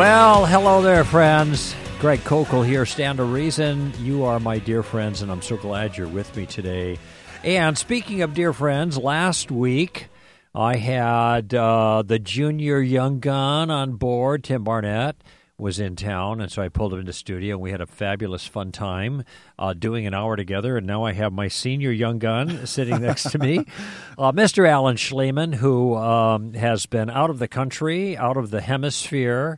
Well, hello there, friends. Greg Kokel here, Stand to Reason. You are my dear friends, and I'm so glad you're with me today. And speaking of dear friends, last week I had the junior young gun on board. Tim Barnett was in town, and so I pulled him into studio, and we had a fabulous fun time doing an hour together. And now I have my senior young gun sitting next to me, Mr. Alan Schliemann, who has been out of the country, out of the hemisphere.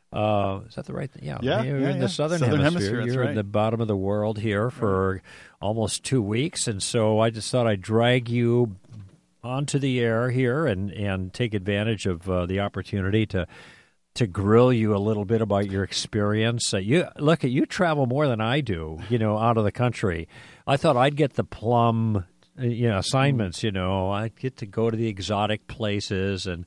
Is that the right thing? Yeah. You're in the southern hemisphere. You're in the bottom of the world here for almost 2 weeks. And so I just thought I'd drag you onto the air here and take advantage of the opportunity to grill you a little bit about your experience. You travel more than I do, out of the country. I thought I'd get the plum, assignments, I'd get to go to the exotic places and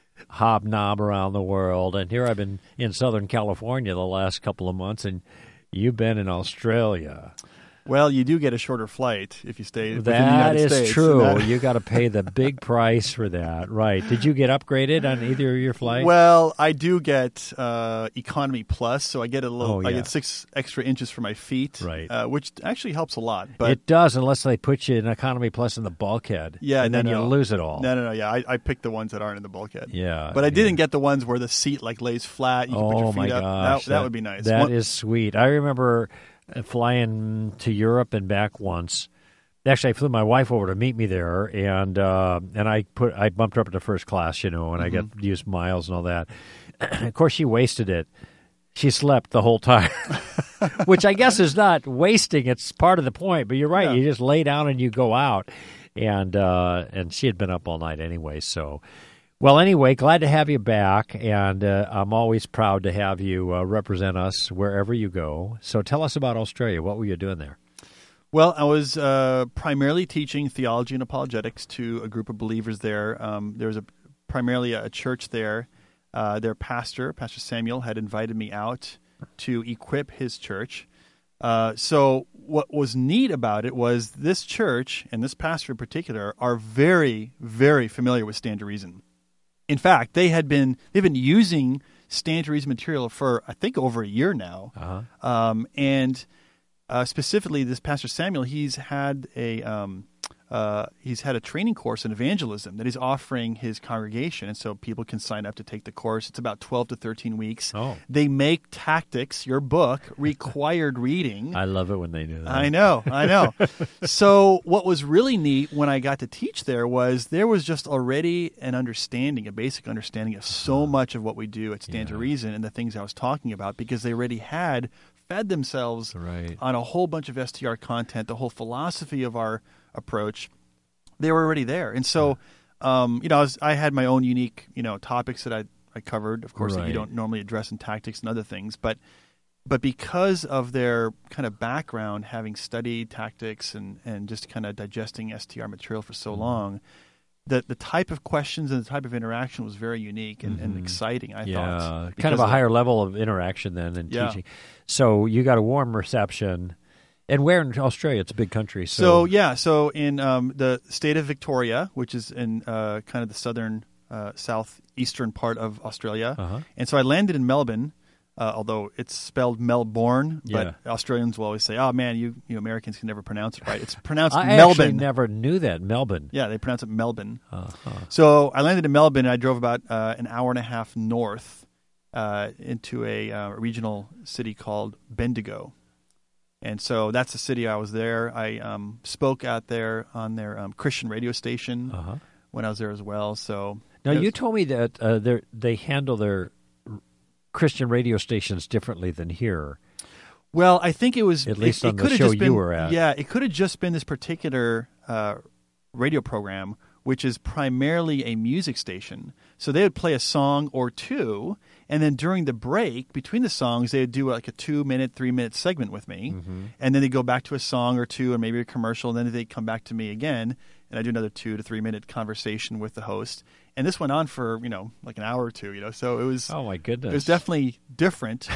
hobnob around the world. And here I've been in Southern California the last couple of months, and you've been in Australia. Well, you do get a shorter flight if you stay within the That United is States. true. You got to pay the big price for that, right? Did you get upgraded on either of your flights? Well, I do get Economy Plus, so I get a little. I get 6 extra inches for my feet, right? Which actually helps a lot. But it does, unless they put you in Economy Plus in the bulkhead. Yeah, and then you lose it all. No. Yeah, I picked the ones that aren't in the bulkhead. Yeah, but I didn't get the ones where the seat lays flat. You can put your feet up. Gosh, that would be nice. That is sweet. I remember flying to Europe and back once. Actually, I flew my wife over to meet me there, and I bumped her up into first class, and I got to use miles and all that. Of course, she wasted it. She slept the whole time, which I guess is not wasting. It's part of the point. But you're right. Yeah. You just lay down and you go out, and she had been up all night anyway. So, well, anyway, glad to have you back, and I'm always proud to have you represent us wherever you go. So tell us about Australia. What were you doing there? Well, I was primarily teaching theology and apologetics to a group of believers there. There was primarily a church there. Their pastor, Pastor Samuel, had invited me out to equip his church. So what was neat about it was this church, and this pastor in particular, are very, very familiar with Stand to Reason. In fact, they've been using Stand to Reason material for, I think, over a year now. Uh-huh. And specifically, this Pastor Samuel, he's had a training course in evangelism that he's offering his congregation, and so people can sign up to take the course. It's about 12 to 13 weeks. Oh. They make Tactics, your book, required reading. I love it when they do that. I know. So what was really neat when I got to teach there was just already a basic understanding of so much of what we do at Stand to Reason and the things I was talking about, because they already had fed themselves on a whole bunch of STR content, the whole philosophy of our approach. They were already there. And so, I had my own unique, topics that I covered, of course, that you don't normally address in Tactics and other things. But because of their kind of background, having studied Tactics and just kind of digesting STR material for so long, the type of questions and the type of interaction was very unique and exciting, I thought. Kind of a higher level of interaction then in teaching. So you got a warm reception. And where in Australia? It's a big country. So in the state of Victoria, which is in kind of the southern, southeastern part of Australia. And so I landed in Melbourne, although it's spelled Melbourne, but Australians will always say, "Oh man, you Americans can never pronounce it right." It's pronounced Melbourne. I actually never knew that, Melbourne. Yeah, they pronounce it Melbourne. So I landed in Melbourne, and I drove about an hour and a half north into a regional city called Bendigo. And so that's the city I was there. I spoke out there on their Christian radio station when I was there as well. So now you told me that they handle their Christian radio stations differently than here. Well, I think it was at least on the show you were at. Yeah, it could have just been this particular radio program, which is primarily a music station. So they would play a song or two, and then during the break between the songs, they would do like a 2-minute, 3-minute segment with me, and then they'd go back to a song or two and maybe a commercial, and then they'd come back to me again, and I'd do another 2 to 3 minute conversation with the host. And this went on for, like an hour or two, so it was... Oh, my goodness. It was definitely different.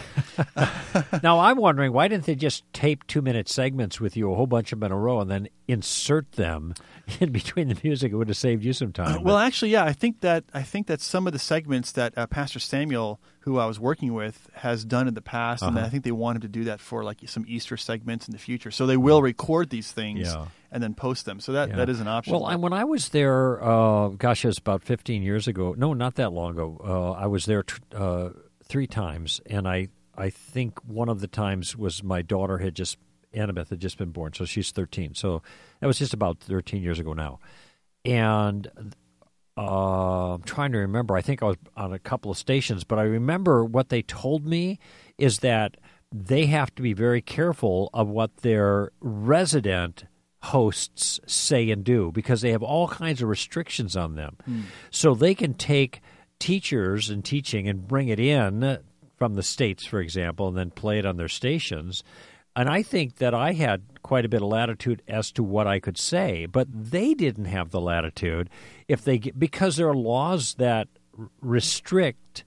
Now, I'm wondering, why didn't they just tape 2-minute segments with you, a whole bunch of them in a row, and then insert them in between the music? It would have saved you some time. Well, actually, yeah, I think that some of the segments that Pastor Samuel who I was working with has done in the past, and Uh-huh. I think they want him to do that for like some Easter segments in the future. So they will record these things Yeah. and then post them. So that Yeah. that is an option. Well, when I was there, gosh, it was about 15 years ago. No, not that long ago. I was there 3 times, and I think one of the times was my daughter Annabeth had just been born, so she's 13. So that was just about 13 years ago now. And I'm trying to remember. I think I was on a couple of stations, but I remember what they told me is that they have to be very careful of what their resident hosts say and do because they have all kinds of restrictions on them. So they can take teachers and teaching and bring it in from the States, for example, and then play it on their stations. And I think that I had quite a bit of latitude as to what I could say, but they didn't have the latitude because there are laws that restrict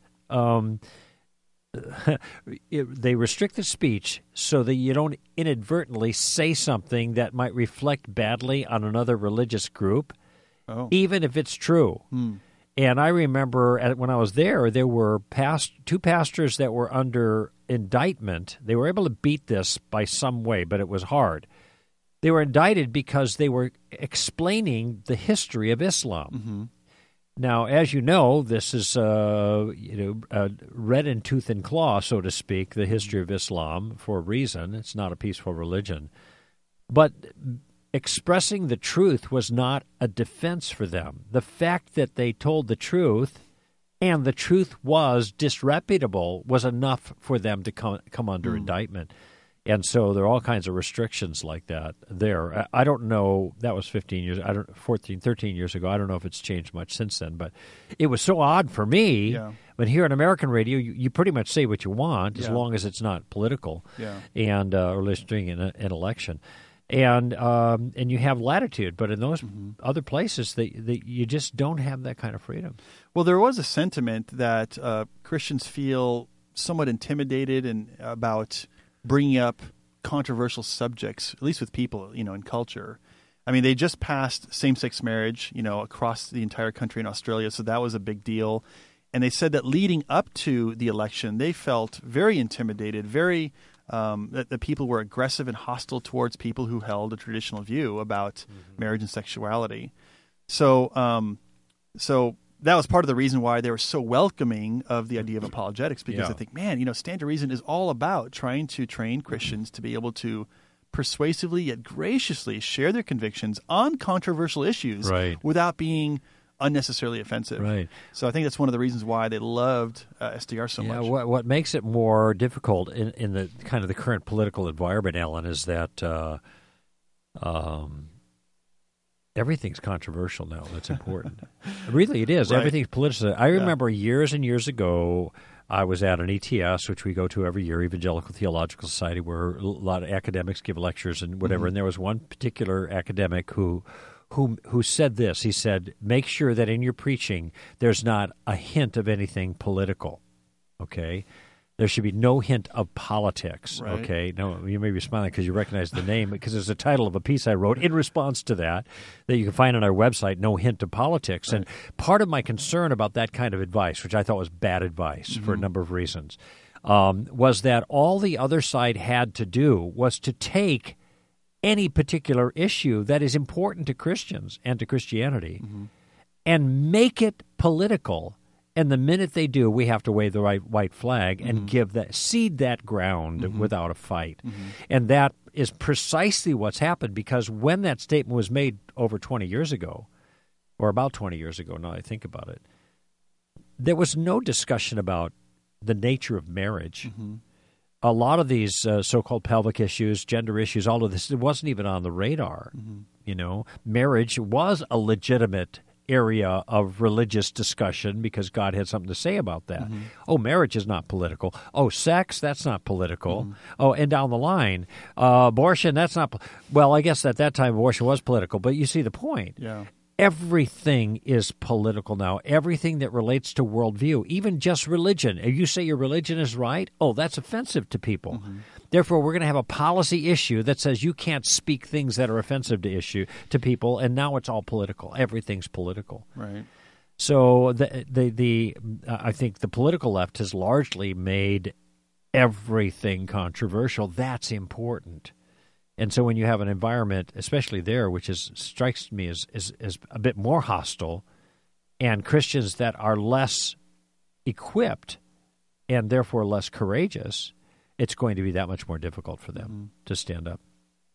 they restrict the speech so that you don't inadvertently say something that might reflect badly on another religious group, even if it's true. And I remember when I was there were 2 pastors that were under indictment. They were able to beat this by some way, but it was hard. They were indicted because they were explaining the history of Islam. Mm-hmm. Now, as you know, this is red in tooth and claw, so to speak, the history of Islam for a reason. It's not a peaceful religion. But expressing the truth was not a defense for them. The fact that they told the truth and the truth was disreputable was enough for them to come under indictment. And so there are all kinds of restrictions like that there. I don't know. That was 13 years ago. I don't know if it's changed much since then. But it was so odd for me. Yeah. But here on American radio, you pretty much say what you want as Yeah. long as it's not political Yeah. and or at least during an election. And you have latitude. But in those other places, you just don't have that kind of freedom. Well, there was a sentiment that Christians feel somewhat intimidated about bringing up controversial subjects, at least with people, in culture. I mean, they just passed same-sex marriage, across the entire country in Australia, so that was a big deal. And they said that leading up to the election, they felt very intimidated, that people were aggressive and hostile towards people who held a traditional view about marriage and sexuality. So that was part of the reason why they were so welcoming of the idea of apologetics, because I think, Stand to Reason is all about trying to train Christians to be able to persuasively yet graciously share their convictions on controversial issues without being unnecessarily offensive. Right. So I think that's one of the reasons why they loved SDR so much. What makes it more difficult in the kind of the current political environment, Alan, is that everything's controversial now. That's important. Really, it is. Right. Everything's politicized. I remember years and years ago, I was at an ETS, which we go to every year, Evangelical Theological Society, where a lot of academics give lectures and whatever. And there was one particular academic who said this. He said, make sure that in your preaching there's not a hint of anything political, okay? There should be no hint of politics, okay? Now, you may be smiling because you recognize the name, because it's the title of a piece I wrote in response to that you can find on our website, No Hint of Politics. And part of my concern about that kind of advice, which I thought was bad advice for a number of reasons, was that all the other side had to do was to take any particular issue that is important to Christians and to Christianity and make it political. And the minute they do, we have to wave the white flag and seed that ground without a fight. And that is precisely what's happened, because when that statement was made over 20 years ago, or about 20 years ago, now I think about it, there was no discussion about the nature of marriage. A lot of these so-called pelvic issues, gender issues, all of this, it wasn't even on the radar. Marriage was a legitimate area of religious discussion because God had something to say about that. Oh, marriage is not political. Oh, sex, that's not political. Oh, and down the line, abortion, that's not. Well, I guess at that time abortion was political, but you see the point. Yeah. Everything is political now. Everything that relates to worldview, even just religion. If you say your religion is right, oh, that's offensive to people. Therefore, we're going to have a policy issue that says you can't speak things that are offensive to people, and now it's all political. Everything's political. Right. So I think the political left has largely made everything controversial. That's important. And so when you have an environment, especially there, which strikes me as a bit more hostile, and Christians that are less equipped and therefore less courageous, it's going to be that much more difficult for them to stand up.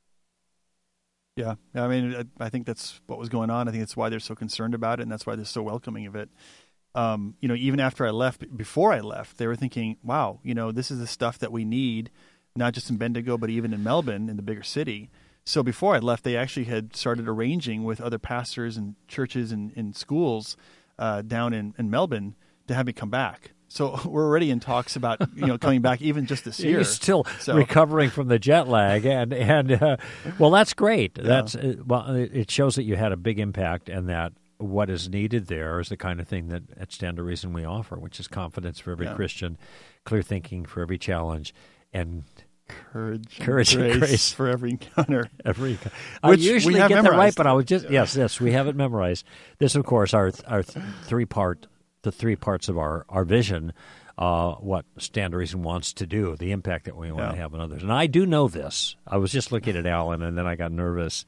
Yeah. I mean, I think that's what was going on. I think that's why they're so concerned about it, and that's why they're so welcoming of it. Even after I left, before I left, they were thinking, wow, this is the stuff that we need, not just in Bendigo, but even in Melbourne, in the bigger city. So before I left, they actually had started arranging with other pastors and churches and schools down in Melbourne to have me come back. So we're already in talks about coming back even just this year. You're still recovering from the jet lag, and well, that's great. Yeah. It shows that you had a big impact, and that what is needed there is the kind of thing that at Stand to Reason we offer, which is confidence for every Christian, clear thinking for every challenge, and courage and grace for every encounter. I usually get that right, but I was just yes, we have it memorized. This, of course, our three parts of our vision, what Stand to Reason wants to do, the impact that we want to have on others. And I do know this. I was just looking at Alan, and then I got nervous.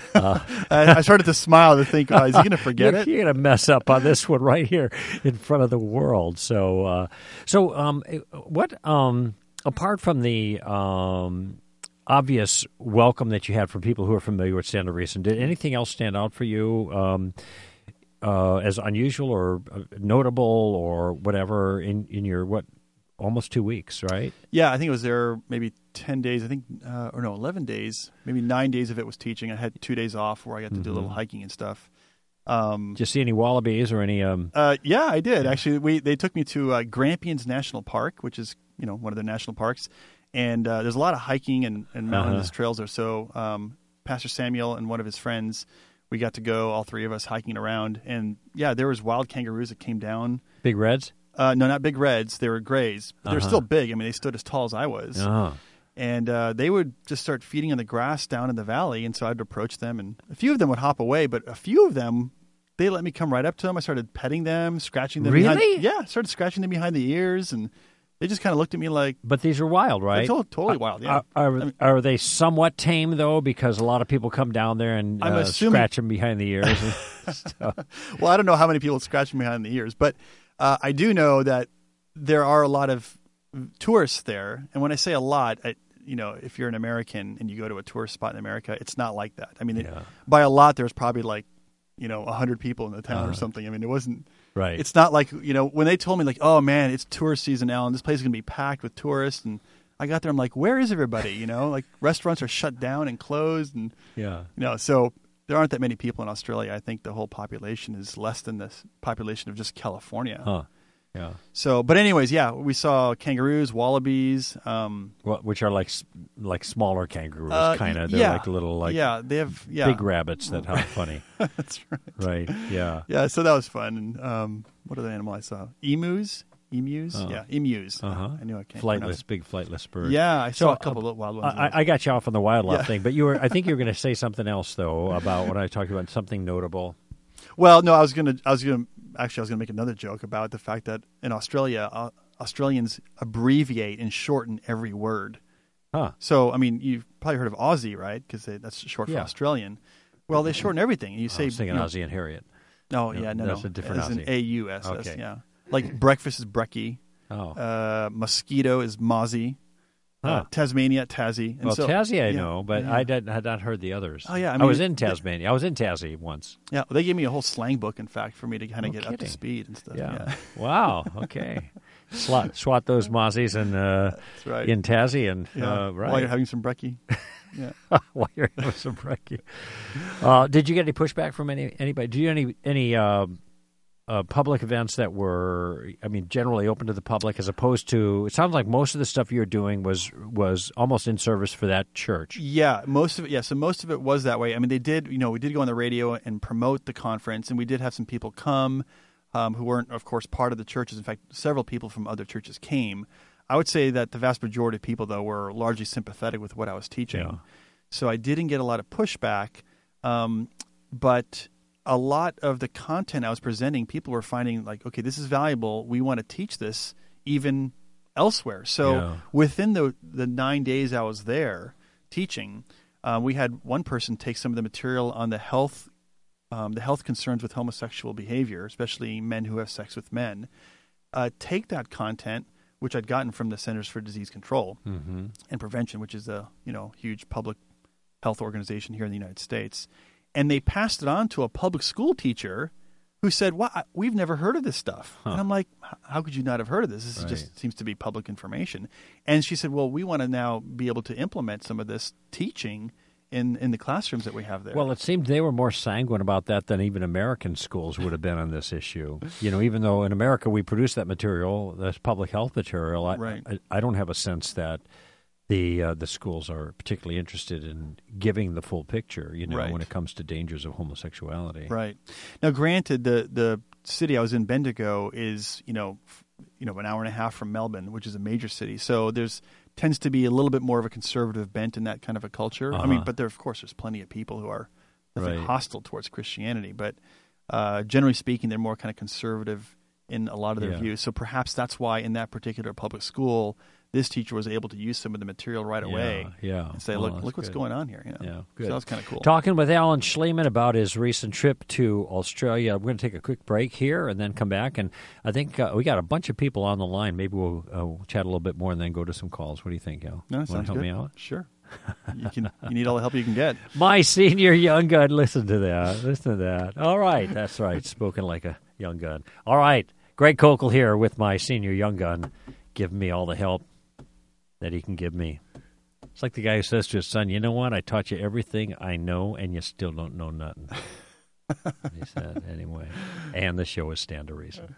I started to smile to think, is he going to forget it? You're going to mess up on this one right here in front of the world. So what? Apart from the obvious welcome that you had from people who are familiar with Stand to Reason, did anything else stand out for you as unusual or notable or whatever in your, almost 2 weeks, right? Yeah, I think it was there maybe 10 days, 11 days, maybe 9 days of it was teaching. I had 2 days off where I got to do a little hiking and stuff. Did you see any wallabies or any? Yeah, I did. Actually, they took me to Grampians National Park, which is one of their national parks, and there's a lot of hiking and mountainous trails there. So Pastor Samuel and one of his friends, we got to go, all three of us, hiking around, and there was wild kangaroos that came down. Big reds? No, not big reds. They were grays, but they're still big. I mean, they stood as tall as I was. And they would just start feeding on the grass down in the valley, and so I'd approach them, and a few of them would hop away, but a few of them, they let me come right up to them. I started petting them, scratching them. Really? Started scratching them behind the ears, and they just kind of looked at me like... But these are wild, right? They're totally wild, yeah. Are they somewhat tame, though? Because a lot of people come down there and scratch them behind the ears and stuff. Well, I don't know how many people scratch them behind the ears, but I do know that there are a lot of tourists there. And when I say a lot, if you're an American and you go to a tourist spot in America, it's not like that. I mean, by a lot, there's probably 100 people in the town or something. I mean, it wasn't... Right. It's not like, when they told me oh man, it's tourist season, Alan, this place is going to be packed with tourists. And I got there, I'm like, where is everybody? Restaurants are shut down and closed. And, so there aren't that many people in Australia. I think the whole population is less than the population of just California. Huh. Yeah. So, but anyways, we saw kangaroos, wallabies, which are like smaller kangaroos, kind of. They're like little, they have big rabbits that are funny. That's right. Right. Yeah. Yeah. So that was fun. And what other animal I saw? Emus. Emus. Emus. I knew I can't. Big flightless bird. Yeah, I saw a couple of wild ones. I got you off on the wildlife thing, but I think you were going to say something else though about when I talked about something notable. Well, no, I was going to make another joke about the fact that in Australia, Australians abbreviate and shorten every word. Huh. So, I mean, you've probably heard of Aussie, right? Because that's short for Australian. Well, they shorten everything. You say, I was thinking Aussie and Harriet. No, That's a different Aussie. It's an A-U-S-S, okay. yeah. Like breakfast is brekkie. Oh. Mosquito is mozzie. Tasmania, Tassie. And Tassie I know, but I had not heard the others. Oh, yeah. I was in Tasmania. I was in Tassie once. Yeah, well, they gave me a whole slang book, in fact, for me to kind of get up to speed and stuff. Yeah. Wow, okay. Swat those mozzies that's right. in Tassie. And, right. While you're having some brekkie. Yeah. While you're having some brekkie. Did you get any pushback from anybody? Do you any public events that were, generally open to the public, as opposed to, it sounds like most of the stuff you were doing was almost in service for that church. Yeah, most of it. Yeah, so most of it was that way. I mean, we did go on the radio and promote the conference, and we did have some people come who weren't, of course, part of the churches. In fact, several people from other churches came. I would say that the vast majority of people, though, were largely sympathetic with what I was teaching. Yeah. So I didn't get a lot of pushback, but a lot of the content I was presenting, people were finding like, okay, this is valuable. We want to teach this even elsewhere. So within the 9 days I was there teaching, we had one person take some of the material on the health concerns with homosexual behavior, especially men who have sex with men, take that content, which I'd gotten from the Centers for Disease Control and Prevention, which is a huge public health organization here in the United States, and they passed it on to a public school teacher who said, "Well, we've never heard of this stuff." And I'm like, "How could you not have heard of this? This just seems to be public information." And she said, "Well, we want to now be able to implement some of this teaching in the classrooms that we have there." Well, it seemed they were more sanguine about that than even American schools would have been on this issue. Even though in America we produce that material, that's public health material, I don't have a sense that the schools are particularly interested in giving the full picture, when it comes to dangers of homosexuality. Right. Now, granted, the city I was in, Bendigo, is an hour and a half from Melbourne, which is a major city. So tends to be a little bit more of a conservative bent in that kind of a culture. I mean, but there's plenty of people who are hostile towards Christianity. But generally speaking, they're more kind of conservative in a lot of their views. So perhaps that's why in that particular public school, this teacher was able to use some of the material right away and say, look what's going on here. Yeah, good. So that's kind of cool. Talking with Alan Schleman about his recent trip to Australia. We're going to take a quick break here and then come back. And I think we got a bunch of people on the line. Maybe we'll chat a little bit more and then go to some calls. What do you think, Al? No, sounds help good. me out? Sure. You need all the help you can get. My senior young gun. Listen to that. All right. That's right. Spoken like a young gun. All right. Greg Koukl here with my senior young gun, giving me all the help that he can give me. It's like the guy who says to his son, "You know what? I taught you everything I know, and you still don't know nothing." He said, anyway. And the show is Stand to Reason.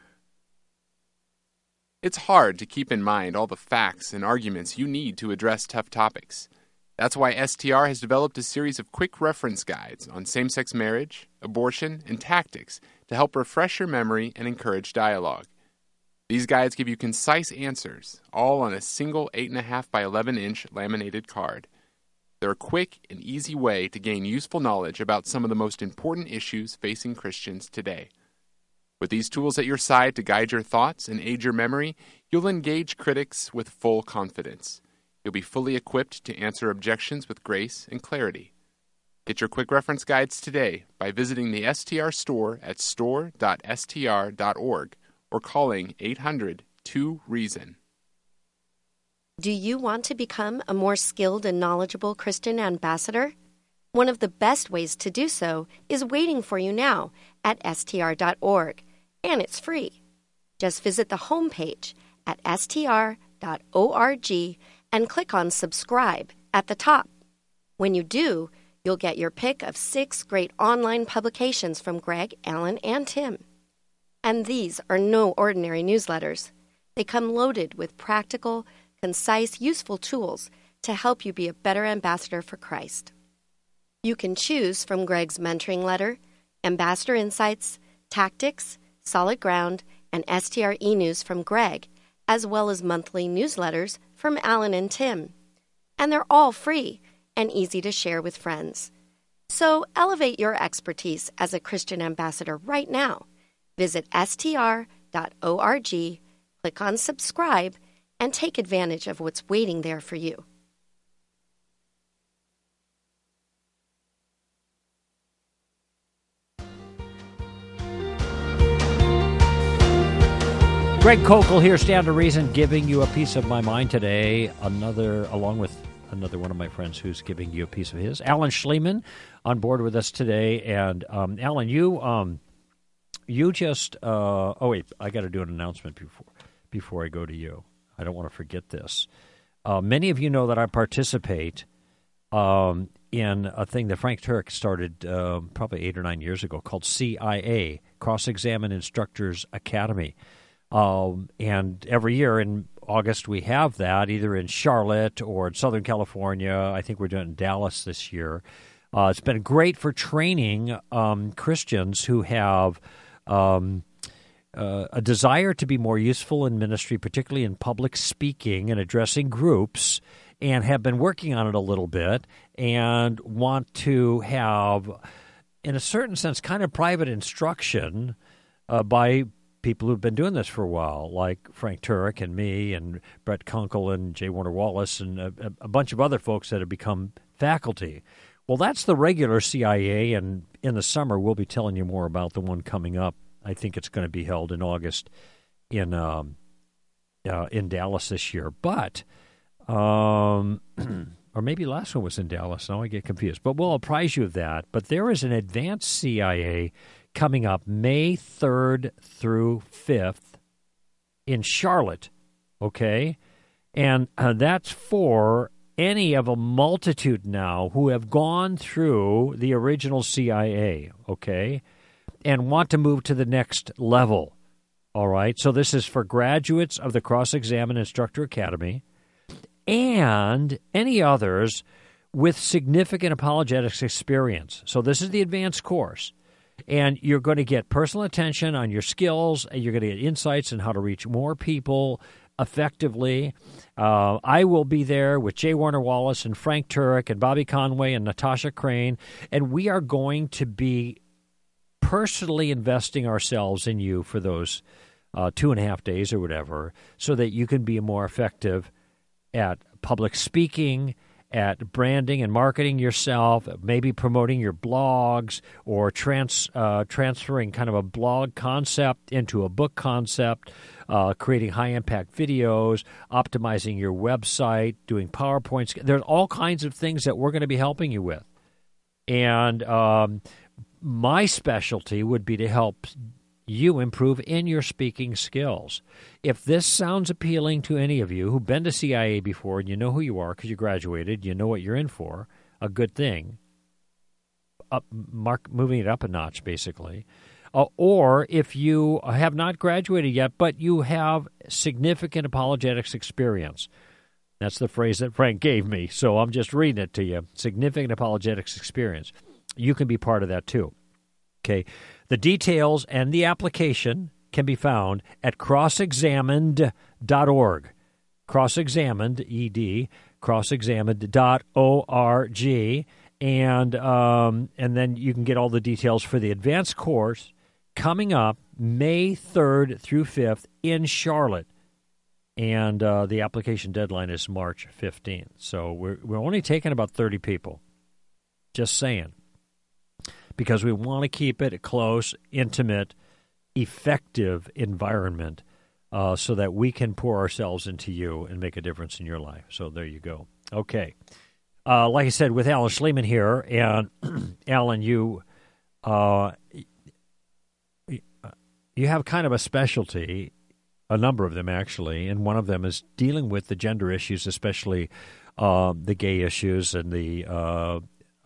It's hard to keep in mind all the facts and arguments you need to address tough topics. That's why STR has developed a series of quick reference guides on same-sex marriage, abortion, and tactics to help refresh your memory and encourage dialogue. These guides give you concise answers, all on a single 8.5 by 11-inch laminated card. They're a quick and easy way to gain useful knowledge about some of the most important issues facing Christians today. With these tools at your side to guide your thoughts and aid your memory, you'll engage critics with full confidence. You'll be fully equipped to answer objections with grace and clarity. Get your quick reference guides today by visiting the STR store at store.str.org or calling 800-2REASON. Do you want to become a more skilled and knowledgeable Christian ambassador? One of the best ways to do so is waiting for you now at str.org, and it's free. Just visit the homepage at str.org and click on Subscribe at the top. When you do, you'll get your pick of 6 great online publications from Greg, Alan, and Tim. And these are no ordinary newsletters. They come loaded with practical, concise, useful tools to help you be a better ambassador for Christ. You can choose from Greg's mentoring letter, Ambassador Insights, Tactics, Solid Ground, and STR e-News from Greg, as well as monthly newsletters from Alan and Tim. And they're all free and easy to share with friends. So elevate your expertise as a Christian ambassador right now. Visit str.org, click on Subscribe, and take advantage of what's waiting there for you. Greg Koukl here, Stand to Reason, giving you a piece of my mind today. Along with another one of my friends who's giving you a piece of his. Alan Schleman on board with us today. And Alan, you just oh wait, I got to do an announcement before I go to you. I don't want to forget this. Many of you know that I participate in a thing that Frank Turek started probably 8 or 9 years ago called CIA, Cross-Examine Instructors Academy. And every year in August we have that, either in Charlotte or in Southern California. I think we're doing it in Dallas this year. It's been great for training Christians who have a desire to be more useful in ministry, particularly in public speaking and addressing groups, and have been working on it a little bit and want to have in a certain sense, kind of private instruction by people who've been doing this for a while, like Frank Turek and me and Brett Kunkle and J. Warner Wallace and a bunch of other folks that have become faculty. Well, that's the regular CIA, and in the summer we'll be telling you more about the one coming up. I think it's going to be held in August in Dallas this year. But, or maybe last one was in Dallas. Now I get confused. But we'll apprise you of that. But there is an advanced CIA coming up May 3rd through 5th in Charlotte, okay? And that's for any of a multitude now who have gone through the original CIA, okay, and want to move to the next level, all right? So this is for graduates of the Cross-Examine Instructor Academy and any others with significant apologetics experience. So this is the advanced course. And you're going to get personal attention on your skills, and you're going to get insights on how to reach more people effectively. I will be there with J. Warner Wallace and Frank Turek and Bobby Conway and Natasha Crane, and we are going to be personally investing ourselves in you for those 2.5 days or whatever, so that you can be more effective at public speaking, at branding and marketing yourself, maybe promoting your blogs or transferring kind of a blog concept into a book concept, creating high-impact videos, optimizing your website, doing PowerPoints. There's all kinds of things that we're going to be helping you with. And my specialty would be to help you improve in your speaking skills. If this sounds appealing to any of you who've been to CIA before and you know who you are because you graduated, you know what you're in for, a good thing, moving it up a notch, basically. Or if you have not graduated yet, but you have significant apologetics experience. That's the phrase that Frank gave me, so I'm just reading it to you. Significant apologetics experience. You can be part of that too. Okay. The details and the application can be found at crossexamined.org. Crossexamined, E-D, crossexamined.org. And then you can get all the details for the advanced course coming up May 3rd through 5th in Charlotte. And the application deadline is March 15th. So we're only taking about 30 people. Just saying. Because we want to keep it a close, intimate, effective environment so that we can pour ourselves into you and make a difference in your life. So there you go. Okay. Like I said, with Alan Schleman here, and Alan, you have kind of a specialty, a number of them actually, and one of them is dealing with the gender issues, especially the gay issues and the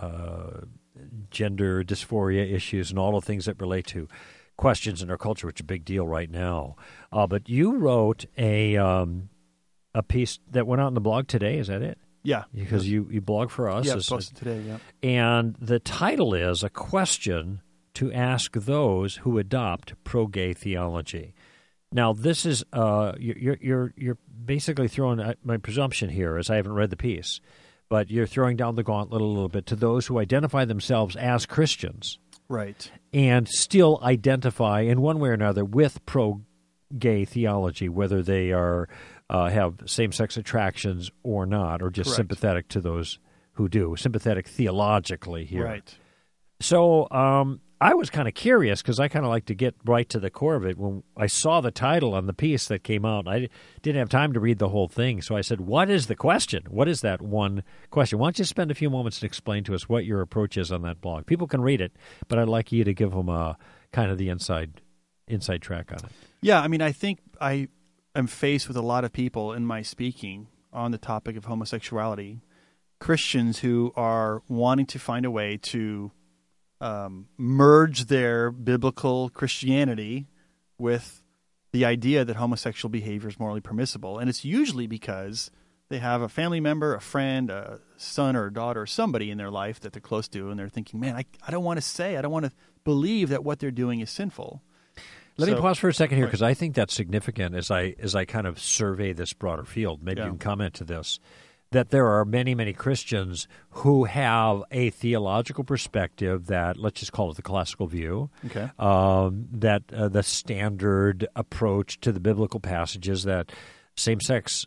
gender dysphoria issues and all the things that relate to questions in our culture, which is a big deal right now. But you wrote a piece that went out in the blog today. Is that it? Yeah. Because you blog for us. Yeah, posted today, yeah. And the title is A Question to Ask Those Who Adopt Pro-Gay Theology. Now, this is you're basically throwing, my presumption here is I haven't read the piece, but you're throwing down the gauntlet a little bit to those who identify themselves as Christians. Right. And still identify in one way or another with pro-gay theology, whether they are have same-sex attractions or not, or just Correct. sympathetic to those who do, sympathetic theologically here. Right. So I was kind of curious because I kind of like to get right to the core of it. When I saw the title on the piece that came out, I didn't have time to read the whole thing. So I said, what is the question? What is that one question? Why don't you spend a few moments to explain to us what your approach is on that blog? People can read it, but I'd like you to give them a kind of the inside track on it. Yeah, I mean, I think I am faced with a lot of people in my speaking on the topic of homosexuality, Christians who are wanting to find a way to merge their biblical Christianity with the idea that homosexual behavior is morally permissible. And it's usually because they have a family member, a friend, a son or a daughter, or somebody in their life that they're close to, and they're thinking, man, I don't want to say, I don't want to believe that what they're doing is sinful. Let me pause for a second here because I think that's significant as I kind of survey this broader field. Maybe you can comment to this. that there are many, many Christians who have a theological perspective that, let's just call it the classical view, Okay. that the standard approach to the biblical passages that same-sex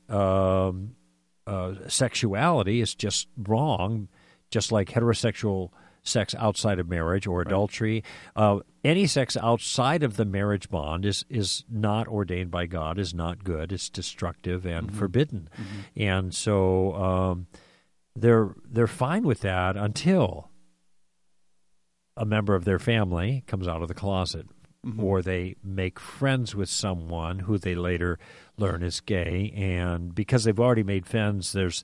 sexuality is just wrong, just like heterosexual sex outside of marriage or adultery. Any sex outside of the marriage bond is not ordained by God, is not good, it's destructive and forbidden. And so they're fine with that until a member of their family comes out of the closet, or they make friends with someone who they later learn is gay, and because they've already made friends, there's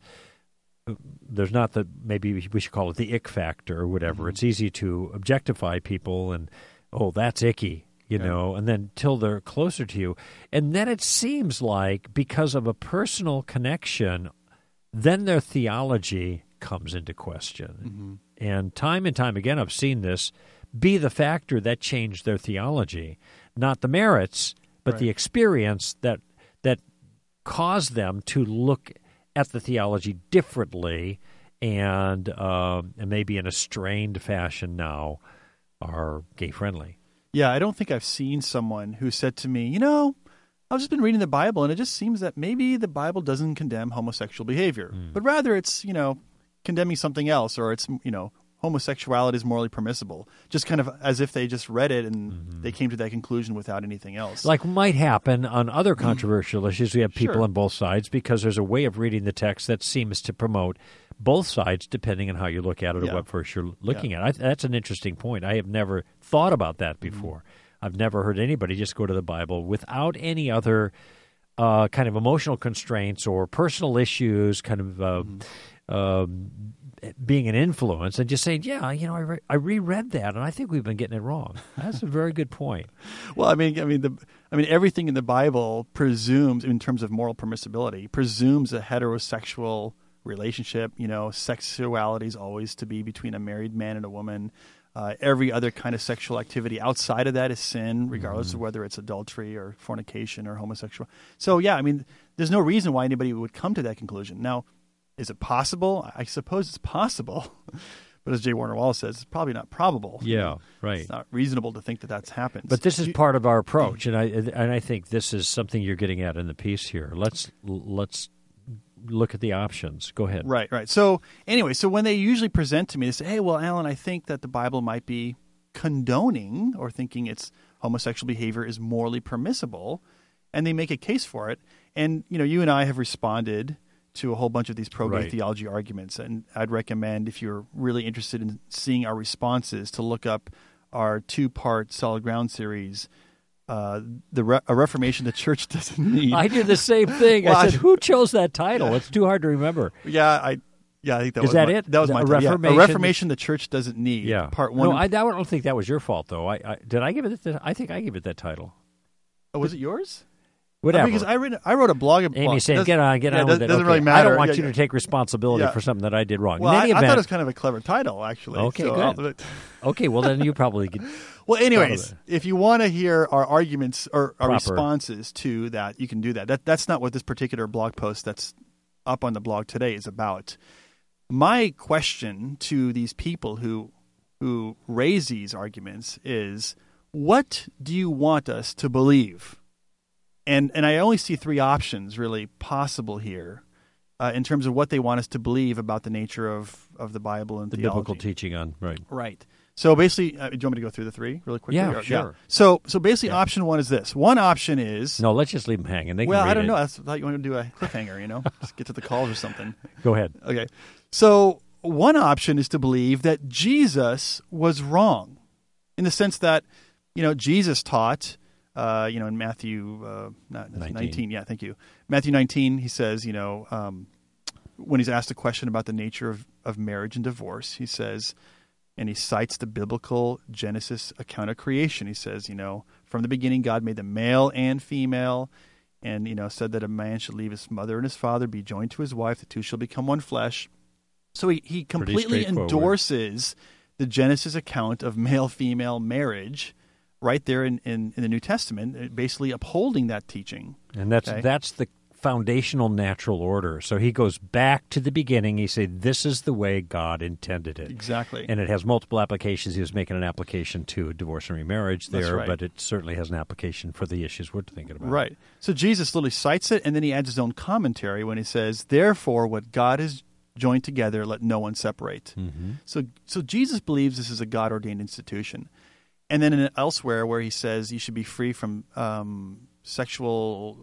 not the, maybe we should call it the ick factor or whatever. It's easy to objectify people and, oh, that's icky, you know, and then till they're closer to you. And then it seems like because of a personal connection, then their theology comes into question. And time again, I've seen this be the factor that changed their theology, not the merits, but the experience that caused them to look at the theology differently, and maybe in a strained fashion now are gay-friendly. Yeah, I don't think I've seen someone who said to me, I've just been reading the Bible, and it just seems that maybe the Bible doesn't condemn homosexual behavior, but rather it's, condemning something else, or it's, homosexuality is morally permissible, just kind of as if they just read it and they came to that conclusion without anything else. Like might happen on other controversial issues. We have people Sure. on both sides because there's a way of reading the text that seems to promote both sides depending on how you look at it or what verse you're looking at. That's an interesting point. I have never thought about that before. I've never heard anybody just go to the Bible without any other kind of emotional constraints or personal issues kind of being an influence and just saying, I reread that and I think we've been getting it wrong. That's a very good point. Well, I mean, everything in the Bible presumes, in terms of moral permissibility, presumes a heterosexual relationship. Sexuality is always to be between a married man and a woman. Every other kind of sexual activity outside of that is sin, regardless of whether it's adultery or fornication or homosexual. So, there's no reason why anybody would come to that conclusion. Now, is it possible? I suppose it's possible. But as J. Warner Wallace says, it's probably not probable. Yeah, right. It's not reasonable to think that that's happened. But this is part of our approach, and I think this is something you're getting at in the piece here. Let's look at the options. Go ahead. Right. So anyway, when they usually present to me, they say, hey, well, Alan, I think that the Bible might be condoning or thinking it's homosexual behavior is morally permissible, and they make a case for it. And, you and I have responded to a whole bunch of these pro-gay theology arguments, and I'd recommend, if you're really interested in seeing our responses, to look up our 2-part Solid Ground series, A Reformation the Church Doesn't Need. I did the same thing. Well, I said, who chose that title? It's too hard to remember. I think that Is was that my, it? That was my title. Reformation? A Reformation the Church Doesn't Need. Yeah. Part 1. No, I don't think that was your fault, though. Did I give it that? I think I gave it that title. Oh, was it yours? Whatever. Because I wrote a blog. Amy's saying, get on with it. Doesn't Okay. really matter. I don't want you to take responsibility for something that I did wrong. Well, in any I event, thought it was kind of a clever title, actually. Okay, so good. Okay, well, then you probably could. Well, anyways, if you want to hear our arguments or our responses to that, you can do that. That's not what this particular blog post that's up on the blog today is about. My question to these people who raise these arguments is, what do you want us to believe? And I only see 3 options really possible here in terms of what they want us to believe about the nature of the Bible and the theology. biblical teaching on, right. Right. So basically, do you want me to go through the 3 really quickly? Yeah, sure. So basically, option 1 is this. One option is... No, let's just leave them hanging. They can well, read I don't it. know. I thought you wanted to do a cliffhanger, just get to the calls or something. Go ahead. Okay. So one option is to believe that Jesus was wrong in the sense that, Jesus taught... in Matthew 19. Yeah, thank you. Matthew 19, he says, when he's asked a question about the nature of marriage and divorce, he says, and he cites the biblical Genesis account of creation. He says, from the beginning, God made them male and female, and, said that a man should leave his mother and his father, be joined to his wife, the two shall become one flesh. So he completely endorses the Genesis account of male-female marriage right there in the New Testament, basically upholding that teaching. And that's the foundational natural order. So he goes back to the beginning. He said, this is the way God intended it. Exactly. And it has multiple applications. He was making an application to divorce and remarriage there, That's right. but it certainly has an application for the issues we're thinking about. Right. So Jesus literally cites it, and then he adds his own commentary when he says, therefore, what God has joined together, let no one separate. Mm-hmm. So Jesus believes this is a God-ordained institution. And then elsewhere where he says you should be free from sexual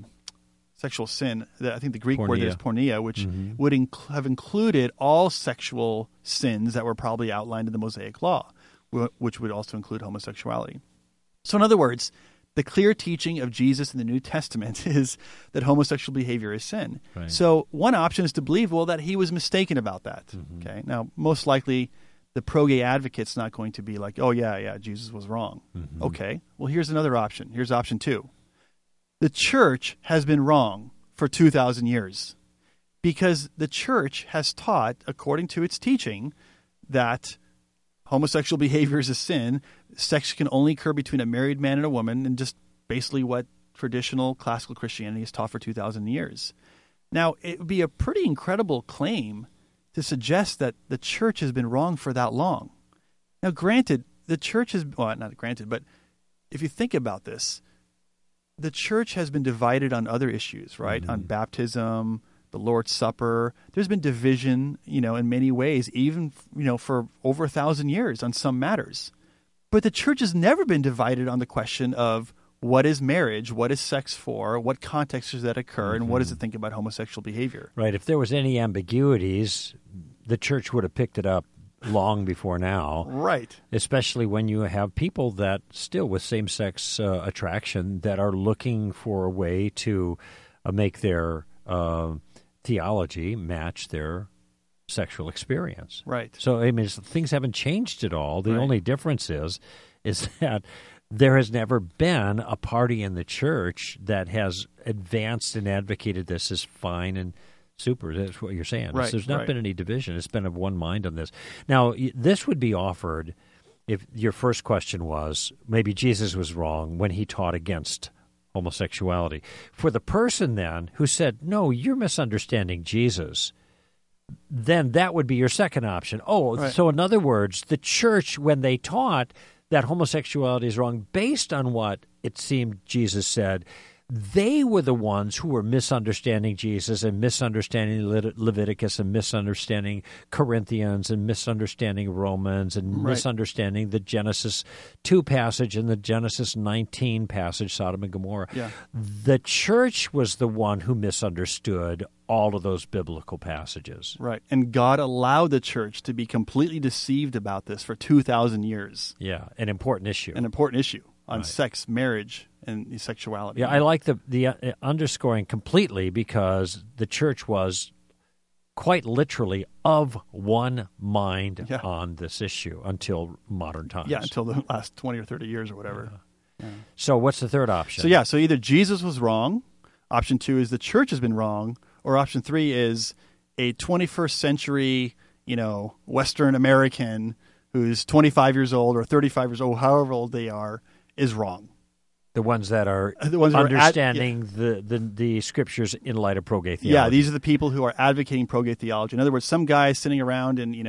sin, I think the Greek word is porneia, which would have included all sexual sins that were probably outlined in the Mosaic Law, which would also include homosexuality. So in other words, the clear teaching of Jesus in the New Testament is that homosexual behavior is sin. Right. So one option is to believe, well, that he was mistaken about that. Okay. Now, most likely the pro-gay advocate's not going to be like, oh, yeah, Jesus was wrong. Okay. Well, here's another option. Here's option 2. The church has been wrong for 2,000 years because the church has taught, according to its teaching, that homosexual behavior is a sin. Sex can only occur between a married man and a woman, and just basically what traditional classical Christianity has taught for 2,000 years. Now, it would be a pretty incredible claim to suggest that the church has been wrong for that long. Now, granted, the church has, well, not granted, but if you think about this, the church has been divided on other issues, right? On baptism, the Lord's Supper. There's been division, in many ways, even, for over 1,000 years on some matters. But the church has never been divided on the question of what is marriage, what is sex for, what context does that occur, and what does it think about homosexual behavior? Right. If there was any ambiguities, the church would have picked it up long before now. Right. Especially when you have people that still with same-sex attraction that are looking for a way to make their theology match their sexual experience. Right. So, I mean, things haven't changed at all. The Right. only difference is that there has never been a party in the church that has advanced and advocated this as fine and super. That's what you're saying. Right, There's not right. been any division. It's been of one mind on this. Now, this would be offered if your first question was maybe Jesus was wrong when he taught against homosexuality. For the person then who said, no, you're misunderstanding Jesus, then that would be your second option. Oh, Right. So in other words, the church, when they taught that homosexuality is wrong based on what it seemed Jesus said, they were the ones who were misunderstanding Jesus and misunderstanding Leviticus and misunderstanding Corinthians and misunderstanding Romans and Right. misunderstanding the Genesis 2 passage and the Genesis 19 passage, Sodom and Gomorrah. Yeah. The church was the one who misunderstood all of those biblical passages. Right. And God allowed the church to be completely deceived about this for 2,000 years. Yeah, an important issue. An important issue on Right. sex, marriage, and sexuality. Yeah, I like the underscoring completely because the church was quite literally of one mind Yeah. on this issue until modern times. Yeah, until the last 20 or 30 years or whatever. So what's the third option? So either Jesus was wrong, option 2 is the church has been wrong, or option 3 is a 21st century, Western American who's 25 years old or 35 years old, however old they are, is wrong. The ones that are The ones who are understanding the scriptures in light of pro-gay theology. Yeah, these are the people who are advocating pro-gay theology. In other words, some guy sitting around in,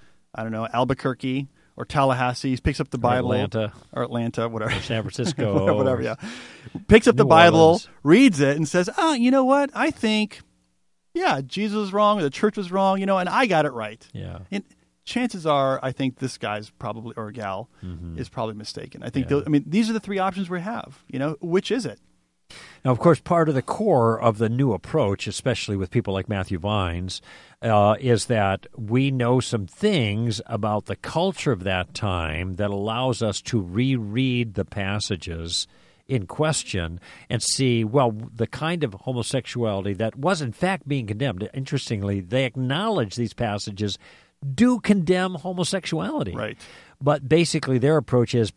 Albuquerque or Tallahassee, picks up the Bible. Or Atlanta, whatever. San Francisco. whatever, yeah. Picks up the New Bible, Orleans. reads it, and says, you know what? I think, Jesus was wrong, or the church was wrong, and I got it right. Yeah. And chances are, I think this guy's probably, or gal, is probably mistaken. I think, these are the three options we have. Which is it? Now, of course, part of the core of the new approach, especially with people like Matthew Vines, is that we know some things about the culture of that time that allows us to reread the passages in question and see, well, the kind of homosexuality that was in fact being condemned. Interestingly, they acknowledge these passages do condemn homosexuality. Right. But basically their approach is,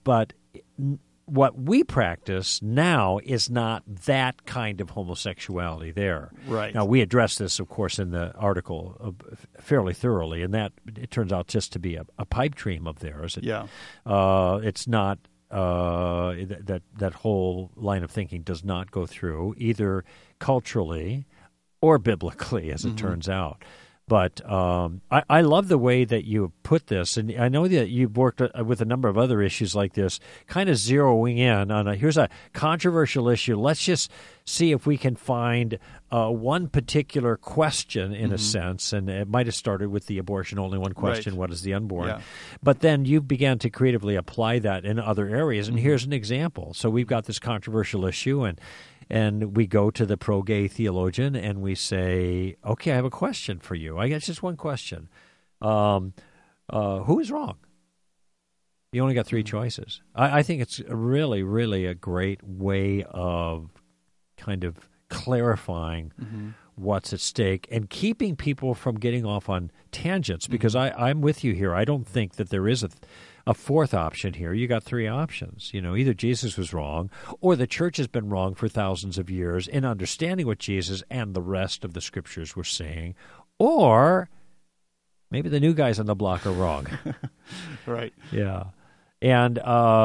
what we practice now is not that kind of homosexuality there. Right. Now, we address this, of course, in the article fairly thoroughly, and that it turns out just to be a pipe dream of theirs. Yeah. It's not that whole line of thinking does not go through, either culturally or biblically, as it turns out. But I love the way that you put this, and I know that you've worked with a number of other issues like this, kind of zeroing in on here's a controversial issue. Let's just see if we can find one particular question, in a sense, and it might have started with the abortion, only one question, Right. what is the unborn? Yeah. But then you began to creatively apply that in other areas, and here's an example. So we've got this controversial issue, and we go to the pro-gay theologian and we say, okay, I have a question for you. I guess just one question. Who is wrong? You only got three choices. I think it's really, really a great way of kind of clarifying what's at stake and keeping people from getting off on tangents, because I'm with you here. I don't think that there is a fourth option here. You got three options. Either Jesus was wrong, or the church has been wrong for thousands of years in understanding what Jesus and the rest of the scriptures were saying, or maybe the new guys on the block are wrong. Right. Yeah. And,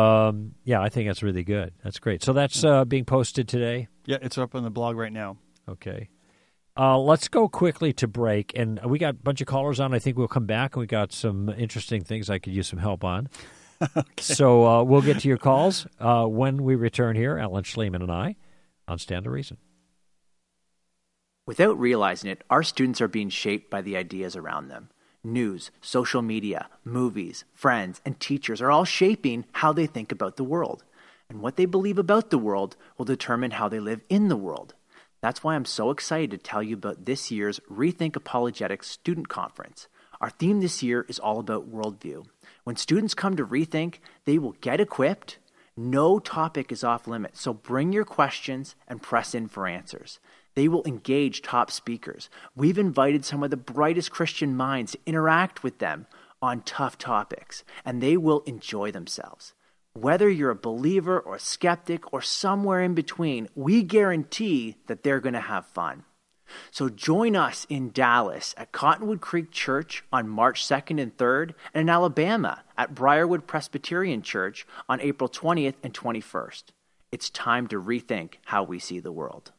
I think that's really good. That's great. So that's being posted today? Yeah, it's up on the blog right now. Okay. Let's go quickly to break, and we got a bunch of callers on. I think we'll come back, and we got some interesting things I could use some help on. Okay. So we'll get to your calls when we return here, Alan Schleman and I, on Stand to Reason. Without realizing it, our students are being shaped by the ideas around them. News, social media, movies, friends, and teachers are all shaping how they think about the world. And what they believe about the world will determine how they live in the world. That's why I'm so excited to tell you about this year's Rethink Apologetics Student Conference. Our theme this year is all about worldview. When students come to Rethink, they will get equipped. No topic is off limits, so bring your questions and press in for answers. They will engage top speakers. We've invited some of the brightest Christian minds to interact with them on tough topics, and they will enjoy themselves. Whether you're a believer or a skeptic or somewhere in between, we guarantee that they're going to have fun. So join us in Dallas at Cottonwood Creek Church on March 2nd and 3rd, and in Alabama at Briarwood Presbyterian Church on April 20th and 21st. It's time to rethink how we see the world.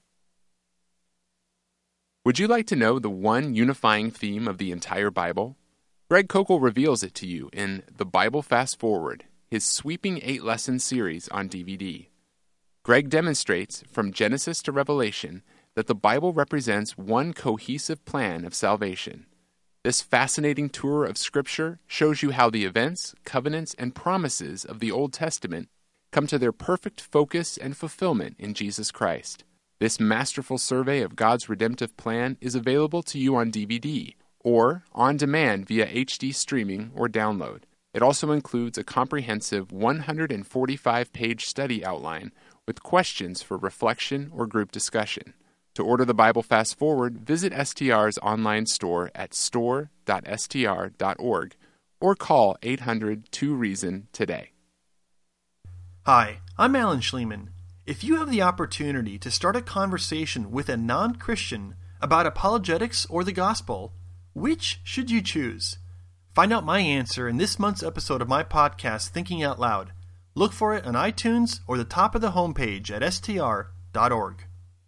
Would you like to know the one unifying theme of the entire Bible? Greg Koukl reveals it to you in The Bible Fast Forward, his sweeping 8-lesson series on DVD. Greg demonstrates, from Genesis to Revelation, that the Bible represents one cohesive plan of salvation. This fascinating tour of Scripture shows you how the events, covenants, and promises of the Old Testament come to their perfect focus and fulfillment in Jesus Christ. This masterful survey of God's redemptive plan is available to you on DVD or on demand via HD streaming or download. It also includes a comprehensive 145-page study outline with questions for reflection or group discussion. To order the Bible Fast Forward, visit STR's online store at store.str.org or call 800-2REASON today. Hi, I'm Alan Schleman. If you have the opportunity to start a conversation with a non-Christian about apologetics or the gospel, which should you choose? Find out my answer in this month's episode of my podcast, Thinking Out Loud. Look for it on iTunes or the top of the homepage at str.org.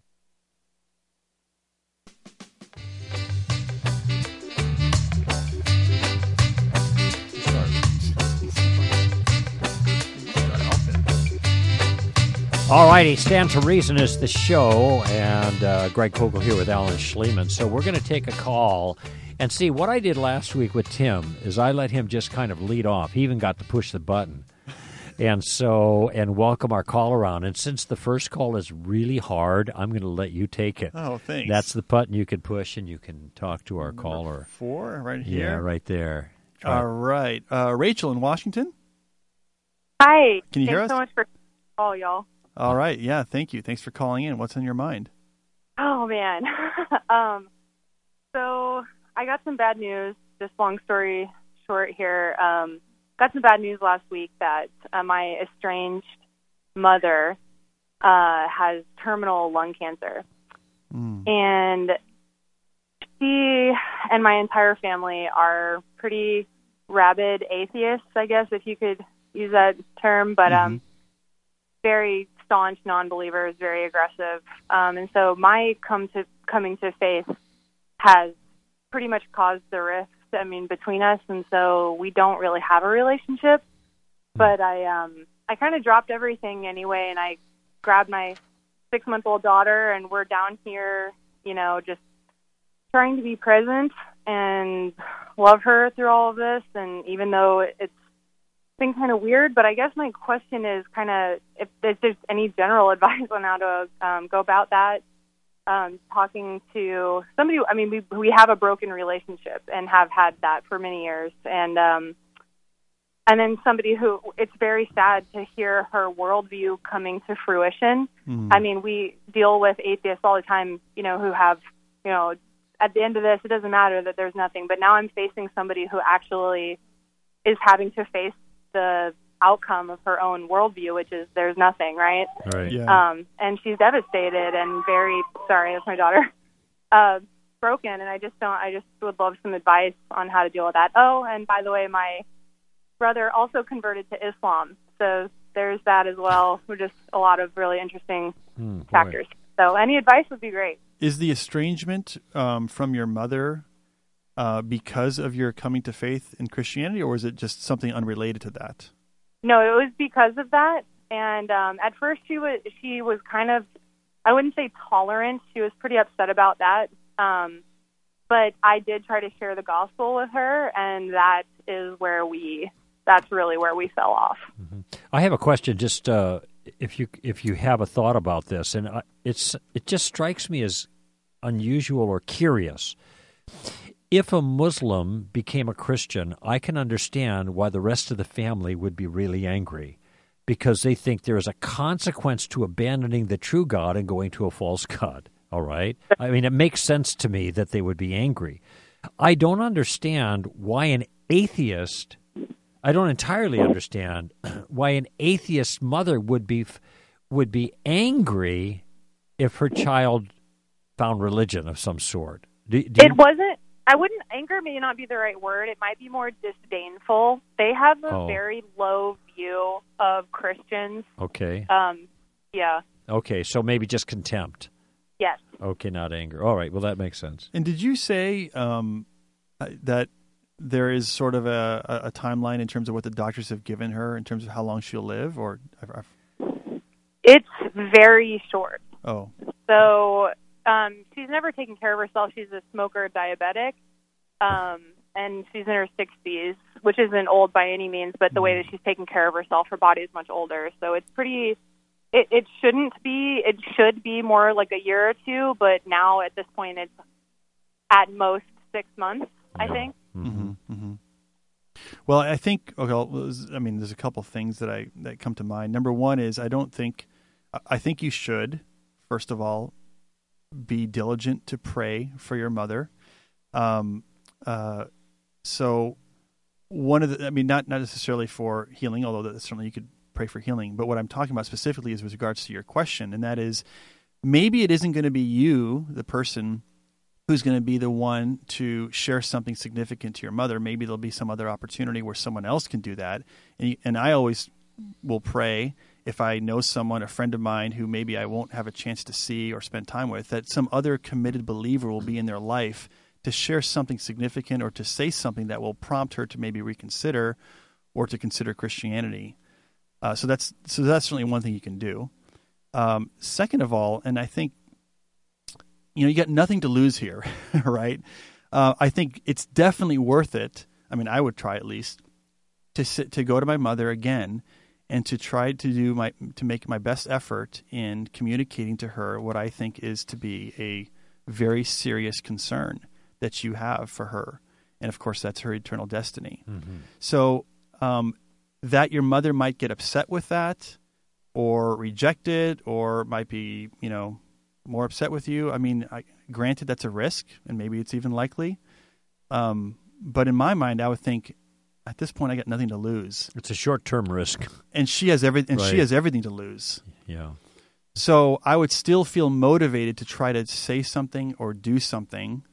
All righty, Stand to Reason is the show, and Greg Koukl here with Alan Schleman. So we're going to take a call and see. What I did last week with Tim is I let him just kind of lead off. He even got to push the button. And welcome our caller on. And since the first call is really hard, I'm going to let you take it. Oh, thanks. That's the button you can push, and you can talk to our caller. 4, right here? Yeah, right there. All right. Rachel in Washington? Hi. Can you hear us? Thanks so much for calling, y'all. All right. Yeah, thank you. Thanks for calling in. What's on your mind? Oh, man. So I got some bad news, just long story short here. Got some bad news last week that my estranged mother has terminal lung cancer. And she and my entire family are pretty rabid atheists, I guess, if you could use that term. But very staunch non-believers, very aggressive. And so my coming to faith has pretty much caused the rift, between us. And so we don't really have a relationship. But I kind of dropped everything anyway, and I grabbed my 6-month-old daughter, and we're down here, just trying to be present and love her through all of this. And even though it's been kind of weird, but I guess my question is kind of if there's any general advice on how to go about that. Talking to somebody, we have a broken relationship and have had that for many years. And then somebody who, it's very sad to hear her worldview coming to fruition. We deal with atheists all the time, who have, at the end of this, it doesn't matter that there's nothing. But now I'm facing somebody who actually is having to face the outcome of her own worldview, which is there's nothing, right? Right. Yeah. And she's devastated and very sorry. That's my daughter. Broken, and I just would love some advice on how to deal with that. Oh, and by the way, my brother also converted to Islam, so there's that as well. We're just a lot of really interesting factors. So any advice would be great. Is the estrangement from your mother because of your coming to faith in Christianity, or is it just something unrelated to that? No, it was because of that. And at first she was kind of, I wouldn't say tolerant. She was pretty upset about that. But I did try to share the gospel with her, and that's really where we fell off. Mm-hmm. I have a question, just if you have a thought about this, and it just strikes me as unusual or curious. If a Muslim became a Christian, I can understand why the rest of the family would be really angry, because they think there is a consequence to abandoning the true God and going to a false God. All right? It makes sense to me that they would be angry. I don't understand why an atheist, I don't entirely understand why an atheist mother would be angry if her child found religion of some sort. It wasn't. I wouldn't, anger may not be the right word. It might be more disdainful. They have a very low view of Christians. Okay. Yeah. Okay, so maybe just contempt. Yes. Okay, not anger. All right, well, that makes sense. And did you say that there is sort of a timeline in terms of what the doctors have given her in terms of how long she'll live? Or It's very short. Oh. So she's never taken care of herself. She's a smoker, diabetic, and she's in her 60s, which isn't old by any means, but the way that she's taking care of herself, her body is much older. So it's pretty, it should be more like a year or two, but now at this point it's at most 6 months, I think. Mm-hmm. Mm-hmm. Well, I think, there's a couple things that come to mind. Number one is I think you should, first of all, be diligent to pray for your mother. So one of the, not necessarily for healing, although that certainly you could pray for healing. But what I'm talking about specifically is with regards to your question, and that is maybe it isn't going to be you, the person, who's going to be the one to share something significant to your mother. Maybe there'll be some other opportunity where someone else can do that. And I always will pray, if I know someone, a friend of mine who maybe I won't have a chance to see or spend time with, that some other committed believer will be in their life to share something significant or to say something that will prompt her to maybe reconsider or to consider Christianity. So that's certainly one thing you can do. Second of all, and I think, you got nothing to lose here, right? I think it's definitely worth it. I would try at least to go to my mother again and to try to make my best effort in communicating to her what I think is to be a very serious concern that you have for her. And of course, that's her eternal destiny. Mm-hmm. So that your mother might get upset with that or reject it or might be, more upset with you. Granted, that's a risk and maybe it's even likely. But in my mind, I would think, at this point, I got nothing to lose. It's a short-term risk, and she has everything. Right. She has everything to lose. Yeah. So I would still feel motivated to try to say something or do something,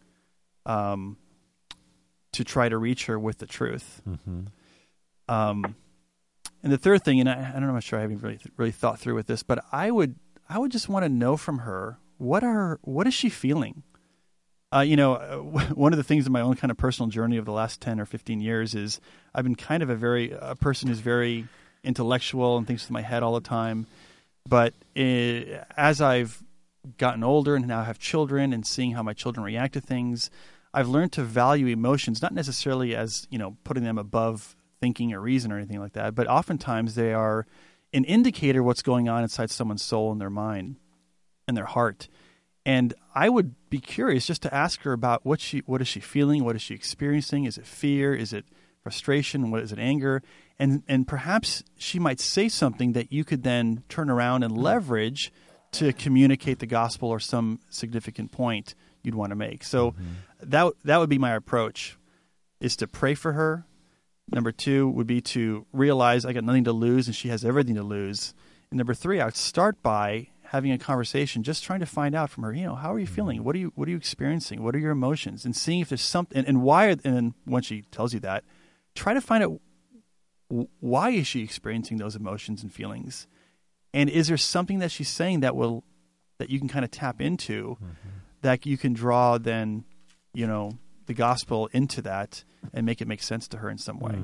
to try to reach her with the truth. Mm-hmm. And the third thing, and I'm not sure I haven't really thought through with this, but I would just want to know from her what is she feeling. One of the things in my own kind of personal journey of the last 10 or 15 years is I've been kind of a person who's very intellectual and thinks with my head all the time. But as I've gotten older and now have children and seeing how my children react to things, I've learned to value emotions, not necessarily as, putting them above thinking or reason or anything like that, but oftentimes they are an indicator of what's going on inside someone's soul and their mind and their heart. And I would be curious just to ask her about what is she feeling? What is she experiencing? Is it fear? Is it frustration? What is it, anger? And perhaps she might say something that you could then turn around and leverage to communicate the gospel or some significant point you'd want to make. So that would be my approach, is to pray for her. Number 2 would be to realize I got nothing to lose and she has everything to lose. And number 3, I would start by having a conversation, just trying to find out from her, how are you feeling? What are you experiencing? What are your emotions? And seeing if there's something, and why, and then once she tells you that, try to find out why is she experiencing those emotions and feelings? And is there something that she's saying that you can kind of tap into, that you can draw then, the gospel into that and make it make sense to her in some way?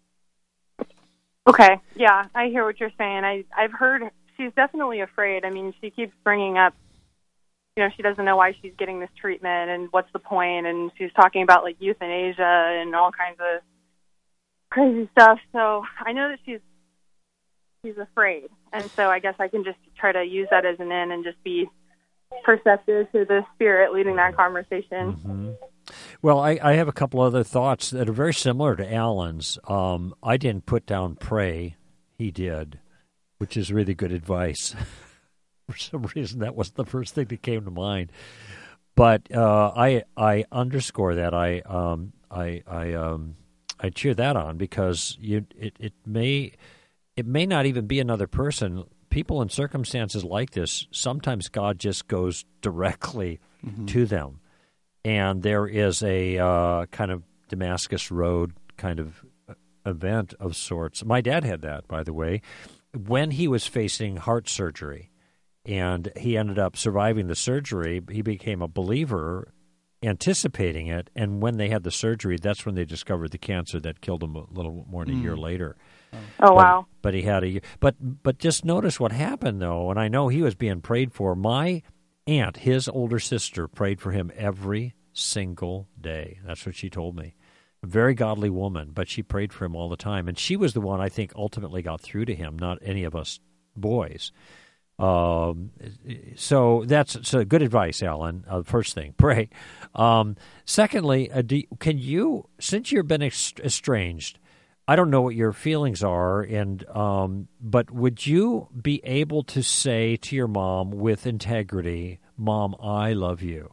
Okay. Yeah, I hear what you're saying. I've heard she's definitely afraid. I mean, she keeps bringing up, she doesn't know why she's getting this treatment and what's the point. And she's talking about like euthanasia and all kinds of crazy stuff. So I know that she's afraid. And so I guess I can just try to use that as an in and just be perceptive to the Spirit leading that conversation. Well, I have a couple other thoughts that are very similar to Alan's. I didn't put down pray. He did, which is really good advice. For some reason, that was the first thing that came to mind. But I underscore that. I cheer that on, because it may not even be another person. People in circumstances like this, sometimes God just goes directly to them. And there is a kind of Damascus Road kind of event of sorts. My dad had that, by the way, when he was facing heart surgery. And he ended up surviving the surgery. He became a believer, anticipating it. And when they had the surgery, that's when they discovered the cancer that killed him a little more than a year later. Wow. But he had a year. But just notice what happened, though. And I know he was being prayed for. My aunt, his older sister, prayed for him every single day. That's what she told me. A very godly woman, but she prayed for him all the time. And she was the one, I think, ultimately got through to him, not any of us boys. So that's good advice, Alan. First thing, pray. Secondly, can you, since you've been estranged, I don't know what your feelings are, but would you be able to say to your mom with integrity, "Mom, I love you"?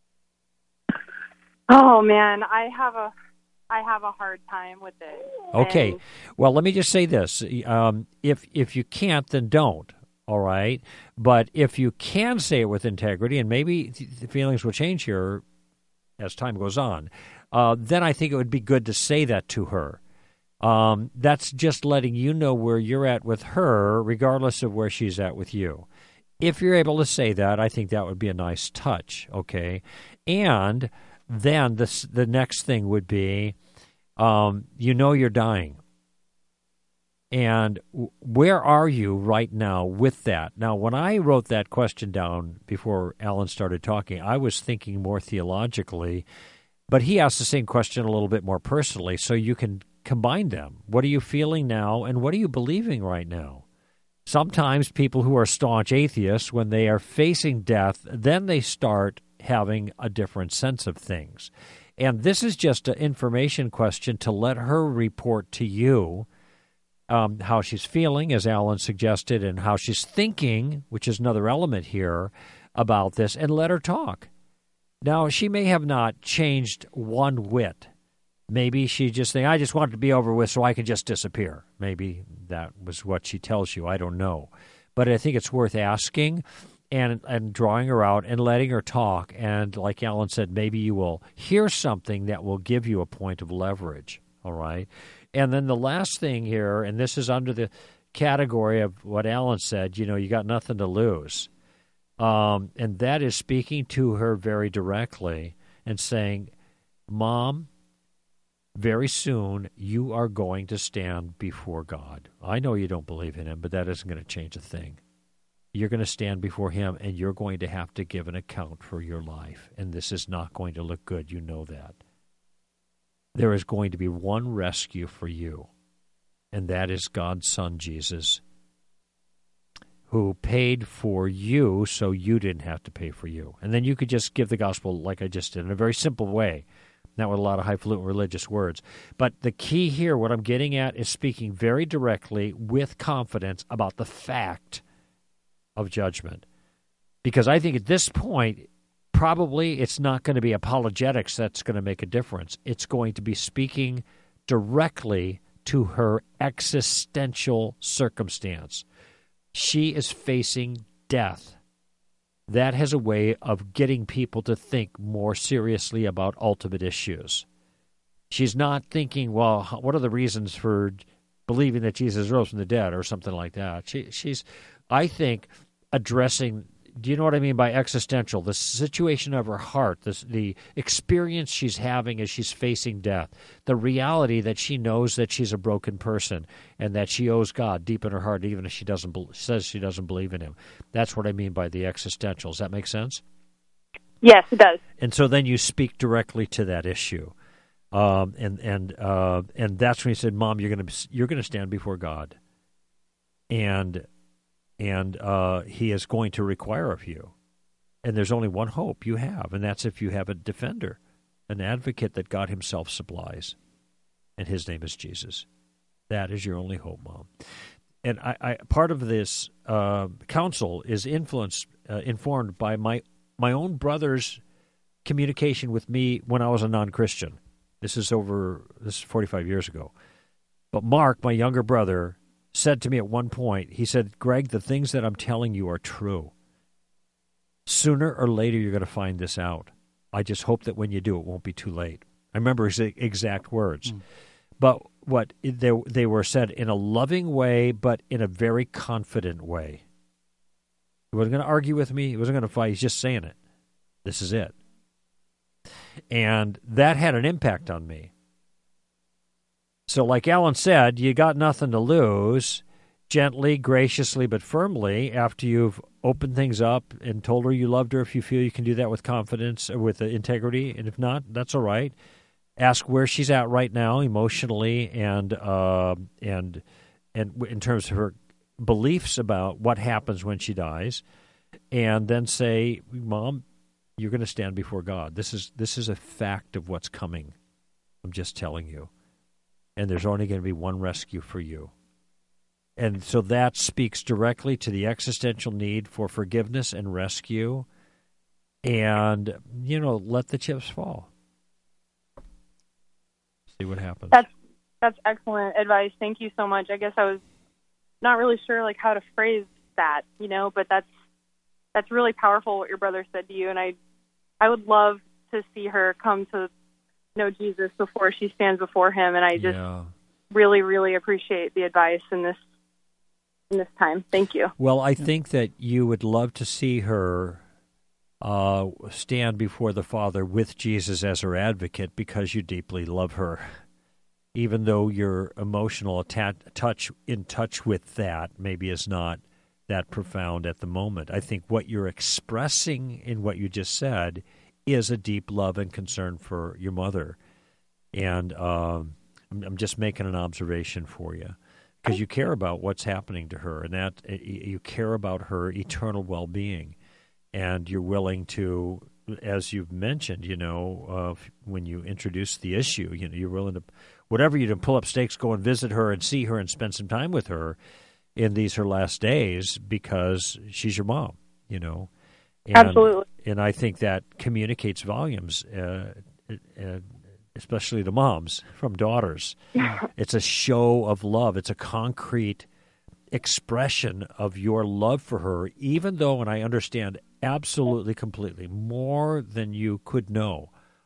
Oh man, I have a hard time with it. Okay, well, let me just say this: if you can't, then don't. All right, but if you can say it with integrity, and maybe the feelings will change here as time goes on, then I think it would be good to say that to her. That's just letting you know where you're at with her, regardless of where she's at with you. If you're able to say that, I think that would be a nice touch, okay? And then the next thing would be, you're dying. And where are you right now with that? Now, when I wrote that question down before Alan started talking, I was thinking more theologically, but he asked the same question a little bit more personally, so you can combine them. What are you feeling now, and what are you believing right now? Sometimes people who are staunch atheists, when they are facing death, then they start having a different sense of things. And this is just an information question to let her report to you how she's feeling, as Alan suggested, and how she's thinking, which is another element here about this, and let her talk. Now, she may have not changed one whit. Maybe she just thinks, I just want it to be over with so I can just disappear. Maybe that was what she tells you. I don't know. But I think it's worth asking and drawing her out and letting her talk. And like Alan said, maybe you will hear something that will give you a point of leverage. all right? And then the last thing here, and this is under the category of what Alan said, you got nothing to lose. And that is speaking to her very directly and saying, Mom, very soon you are going to stand before God. I know you don't believe in him, but that isn't going to change a thing. You're going to stand before him, and you're going to have to give an account for your life, and this is not going to look good. You know that. There is going to be one rescue for you, and that is God's Son, Jesus, who paid for you so you didn't have to pay for you. And then you could just give the gospel like I just did in a very simple way, not with a lot of highfalutin religious words. But the key here, what I'm getting at, is speaking very directly with confidence about the fact of judgment. Because I think at this point, probably it's not going to be apologetics that's going to make a difference. It's going to be speaking directly to her existential circumstance. She is facing death. That has a way of getting people to think more seriously about ultimate issues. She's not thinking, well, what are the reasons for believing that Jesus rose from the dead or something like that. She's, I think, addressing, do you know what I mean by existential? The situation of her heart, the experience she's having as she's facing death, the reality that she knows that she's a broken person and that she owes God deep in her heart, even if she says she doesn't believe in him. That's what I mean by the existential. Does that make sense? Yes, it does. And so then you speak directly to that issue. And that's when he said, Mom, you're going to stand before God. And he is going to require of you. And there's only one hope you have, and that's if you have a defender, an advocate that God himself supplies. And his name is Jesus. That is your only hope, Mom. And I part of this counsel is informed by my own brother's communication with me when I was a non-Christian. This is 45 years ago. But Mark, my younger brother, said to me at one point, he said, Greg, the things that I'm telling you are true. Sooner or later, you're going to find this out. I just hope that when you do, it won't be too late. I remember his exact words. But what they were said in a loving way, but in a very confident way. He wasn't going to argue with me. He wasn't going to fight. He's just saying it. This is it. And that had an impact on me. So like Alan said, you got nothing to lose. Gently, graciously, but firmly, after you've opened things up and told her you loved her, if you feel you can do that with confidence or with integrity, and if not, that's all right. Ask where she's at right now emotionally and in terms of her beliefs about what happens when she dies, and then say, Mom, you're going to stand before God. This is a fact of what's coming. I'm just telling you. And there's only going to be one rescue for you. And so that speaks directly to the existential need for forgiveness and rescue. And, let the chips fall. See what happens. That's excellent advice. Thank you so much. I guess I was not really sure how to phrase that, but that's really powerful what your brother said to you. And I would love to see her come to know Jesus before she stands before him, and I just really, really appreciate the advice in this time. Thank you. Well, I think that you would love to see her stand before the Father with Jesus as her advocate because you deeply love her. Even though your emotional touch with that maybe is not that profound at the moment. I think what you're expressing in what you just said is a deep love and concern for your mother. And I'm just making an observation for you because you care about what's happening to her and that you care about her eternal well-being. And you're willing to, as you've mentioned, when you introduce the issue, you're willing to, whatever you do, pull up stakes, go and visit her and see her and spend some time with her in these her last days because she's your mom, And, absolutely. And I think that communicates volumes, especially to moms from daughters. It's a show of love. It's a concrete expression of your love for her, even though, and I understand absolutely completely, more than you could know,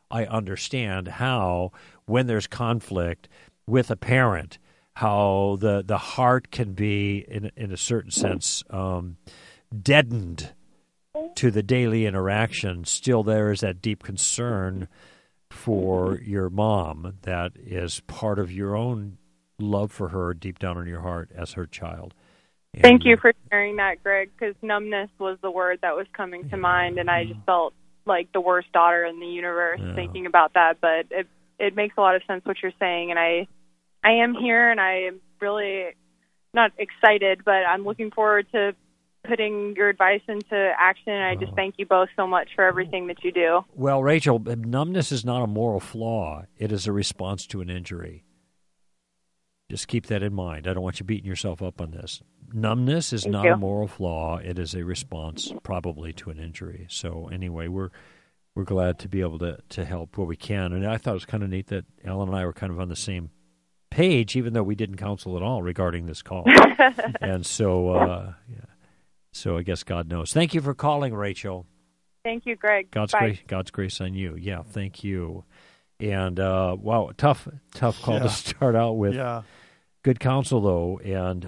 I understand how, when there's conflict with a parent, how the heart can be, in a certain sense, deadened to the daily interaction. Still, there is that deep concern for your mom that is part of your own love for her deep down in your heart as her child. And thank you for sharing that, Greg, because numbness was the word that was coming to mind, and I just felt like the worst daughter in the universe thinking about that. But it makes a lot of sense what you're saying, and I am here, and I am really not excited, but I'm looking forward to putting your advice into action. And I just thank you both so much for everything that you do. Well, Rachel, numbness is not a moral flaw. It is a response to an injury. Just keep that in mind. I don't want you beating yourself up on this. Numbness is not a moral flaw. It is a response probably to an injury. So anyway, we're glad to be able to help where we can. And I thought it was kind of neat that Alan and I were kind of on the same page, even though we didn't counsel at all regarding this call. And so, so I guess God knows. Thank you for calling, Rachel. Thank you, Greg. God's grace on you. Yeah, thank you. And wow, tough call to start out with. Yeah. Good counsel, though, and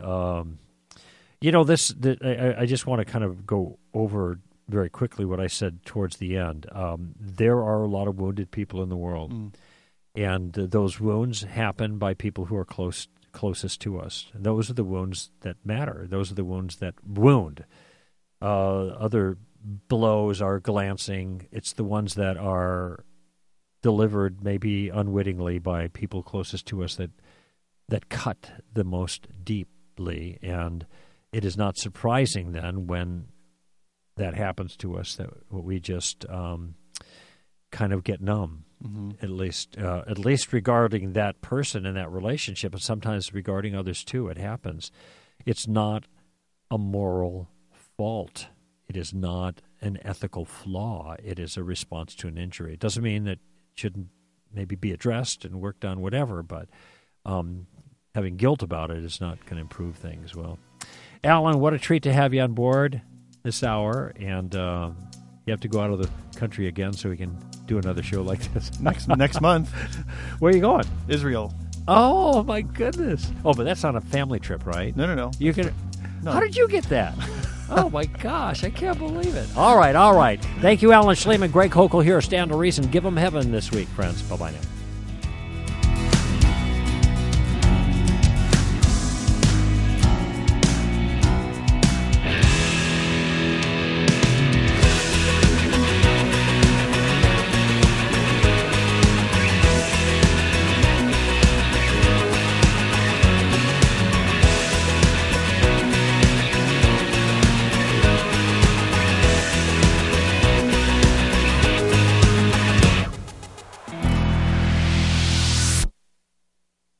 I just want to kind of go over very quickly what I said towards the end. There are a lot of wounded people in the world, and those wounds happen by people who are closest to us. Those are the wounds that matter. Those are the wounds that wound. Other blows are glancing. It's the ones that are delivered maybe unwittingly by people closest to us that cut the most deeply. And it is not surprising then when that happens to us that we just kind of get numb, at least regarding that person and that relationship, and sometimes regarding others too. It happens. It's not a moral fault. It is not an ethical flaw. It is a response to an injury. It doesn't mean that shouldn't maybe be addressed and worked on, whatever, but having guilt about it is not going to improve things. Well, Alan, what a treat to have you on board this hour, and you have to go out of the country again so we can do another show like this. Next month. Where are you going? Israel. Oh, my goodness. Oh, but that's not a family trip, right? No. You can. No. How did you get that? Oh, my gosh. I can't believe it. All right. Thank you, Alan Schleman. Greg Kokel here. Stand to Reason. Give them heaven this week, friends. Bye-bye now.